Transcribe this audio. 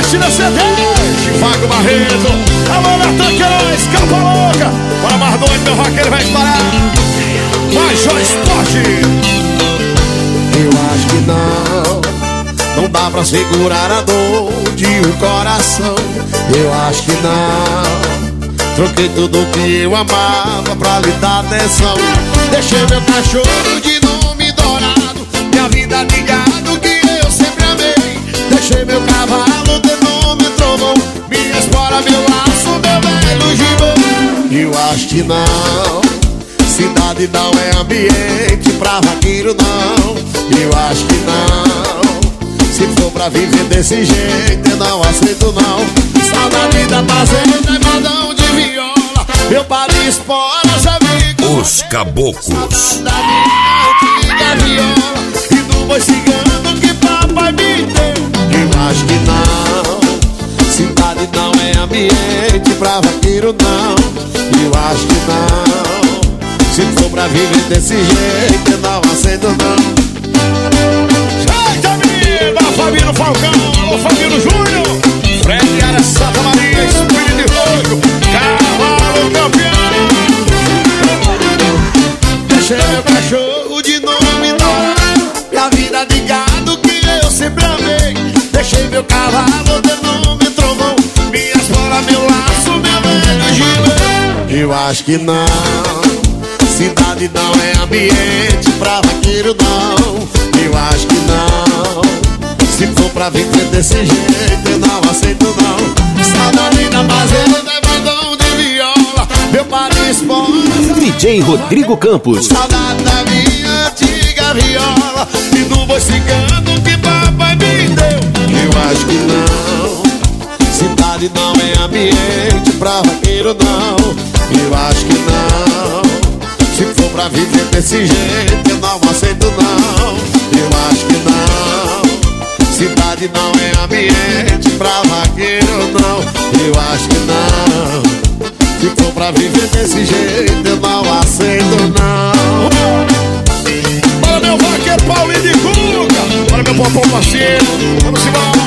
Platina CD, Chivago Barreto, alô Natan Queiroz, Capa Louca. Bora mais doido, meu vaqueiro vai estourar. Major Esporte. Eu acho que não dá pra segurar a dor de um coração. Eu acho que não. Troquei tudo que eu amava pra lhe dar atenção. Deixei meu cachorro de nome dourado, minha vida de gado que eu sempre amei. Deixei meu cavalo de nome trovão, minha espora, meu laço, meu velho gibão. Eu acho que não. Cidade não é ambiente pra vaqueiro não. Eu acho que não. Se for pra viver desse jeito eu não aceito não. Saudade da fazenda é modão de viola, meu paro espora já vi como Os Caboclos. da minha antiga viola e do boi cigano que papai me deu. Eu acho que não. Cidade não é ambiente pra vaqueiro não. Eu acho que não. Se for pra viver desse jeito eu não aceito não. Eita menina, Fabiano Falcão, alô Fabiano Júnior, Fred Ara Santa Maria, Espírito de Rojo, Cavalo Campeão. Deixei meu cachorro de nome dourado, minha vida de gado que eu sempre amei. Deixei meu cavalo de nome trovão, minha espora, meu laço, meu velho gibão. Eu acho que não. Cidade não é ambiente pra vaqueiro não. Eu acho que não. Se for pra viver desse jeito eu não aceito não. Saudade da fazenda é bandão de viola, meu paro espora. DJ Rodrigo Campos. Saudade da minha antiga viola e do boi cigano que papai me deu. Eu acho que não. Cidade não é ambiente pra vaqueiro não. Eu acho que não. Se for pra viver desse jeito eu não aceito não. Eu acho que não. Cidade não é ambiente pra vaqueiro não. Eu acho que não. Se for pra viver desse jeito eu não aceito não. Bora meu vaqueiro Paulinho de Cuca, bora meu popô parceiro, vamos embora.